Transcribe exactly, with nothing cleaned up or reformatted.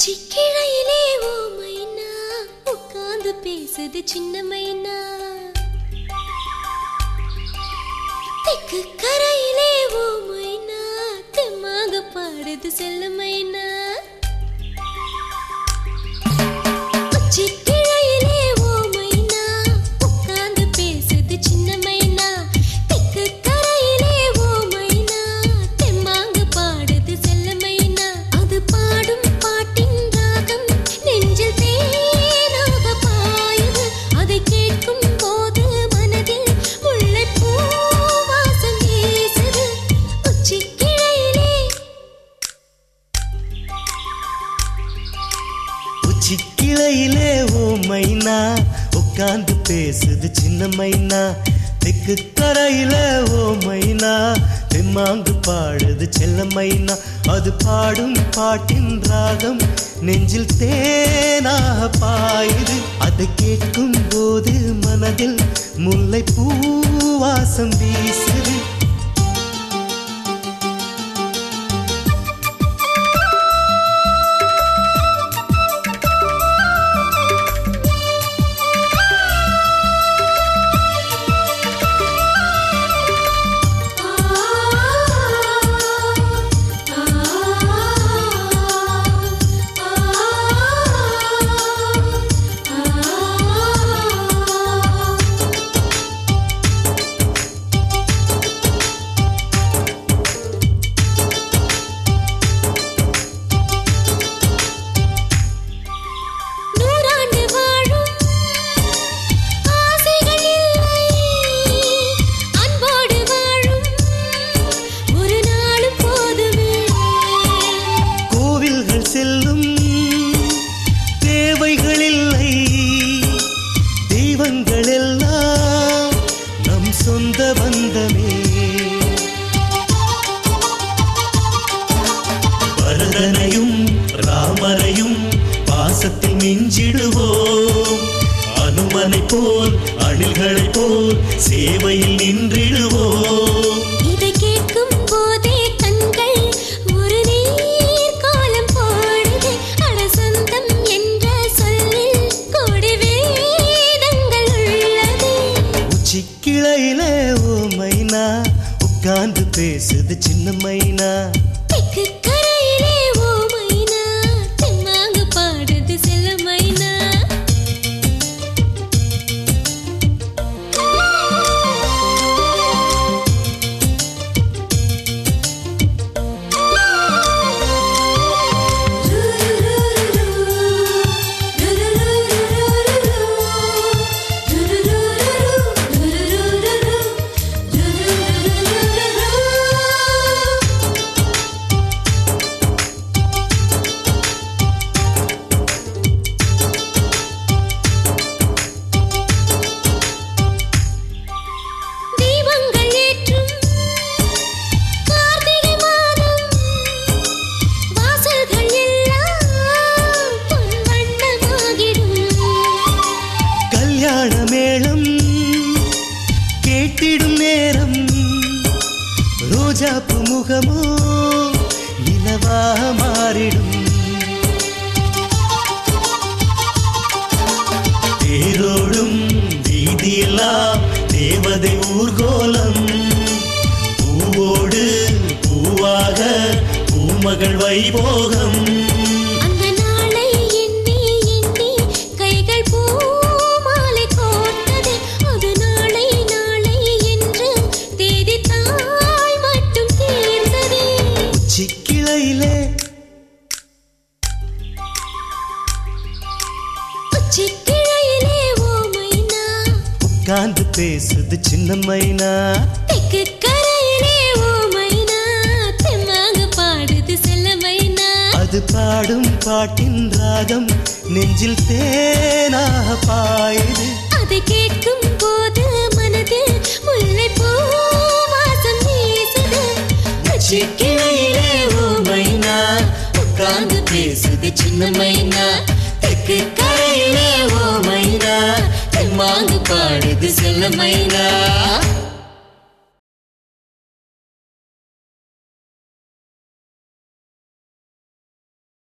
உச்சிக்கிளையிலே ஓ மைனா உட்கார்ந்து பேசுது சின்ன மைனா. தெக்கு கரையிலே ஓ மைனா தெம்மாக பாடுது செல்ல மைனா. உச்சிக்கிளையிலே ஓ மைனா உட்கார்ந்து பேசுது சின்ன மைனா. தெக்கு கரையிலே ஓ மைனா தெம்மாக பாடுது செல்ல மைனா. அது பாடும் பாட்டின் ராகம் நெஞ்சில் தேனாக பாயுது. அதை கேட்கும் போது மனதில் முல்லைப்பூ வாசம் வீசுது. உச்சிக்கிளையிலே உச்சிக்கிளையிலே ஓ மைனா உட்கார்ந்து பேசுது சின்ன மைனா. தெக்கு கரையில ஓ மைனா தெம்மாங்கு பாடுது செல்ல மைனா. அது பாடும் பாட்டின் ராகம் நெஞ்சில் தேனாக பாயுது. அதை கேட்கும் போது மனதில் முல்லை பூவாசம் வீசுது. செல்லும் தேவைகளில்லை தெய்வங்கள் எல்லாம் நம் சொந்த பந்தமே. பரதனையும் ராமரையும் பாசத்தில் மிஞ்சிடுவோம். அனுமனை போல் அணில்களை போல் சேவையில் நின்றிடுவோம். இதை கேட்கும் போதே கண்கள் ஒரு நீர் காலம் போடுது. அடசந்தம் என்ற சொல்லில் கோடி வேதங்கள் உள்ளது. உச்சிக்கிளையிலே ஓ மைனா உட்கார்ந்து பேசுது சின்ன மைனா. தெக்கு கரையிலே ஓ மைனா தெம்மாக பாடுது செல்ல மைனா. மேளம் கேட்டிடும் நேரம் ரோஜாப்பு முகமோ நிலவாக மாறிடும். தேரோடும் வீதியெல்லாம் தேவதை ஊர்கோலம். பூவோடு பூவாக பூமகள் வைபோகம். உச்சிக்கிளையிலே உச்சிக்கிளையிலே ஓ மைனா உட்கார்ந்து பேசுது சின்ன மைனா. தெக்கு கரையிலே ஓ மைனா தெம்மாக பாடுது செல்ல மைனா. அது பாடும் பாட்டின் ராகம் நெஞ்சில் தேனாக பாயுது. அதை கேட்கும் போது மனதில் முல்லைப்பூ வாசம் வீசுது. உச்சிக்கிளையிலே ஓ மைனா உட்கார்ந்து பேசுது சின்ன மைனா. தெக்கு கரையிலே ஓ மைனா தெம்மாங்கு பாடுது செல்ல மைனா.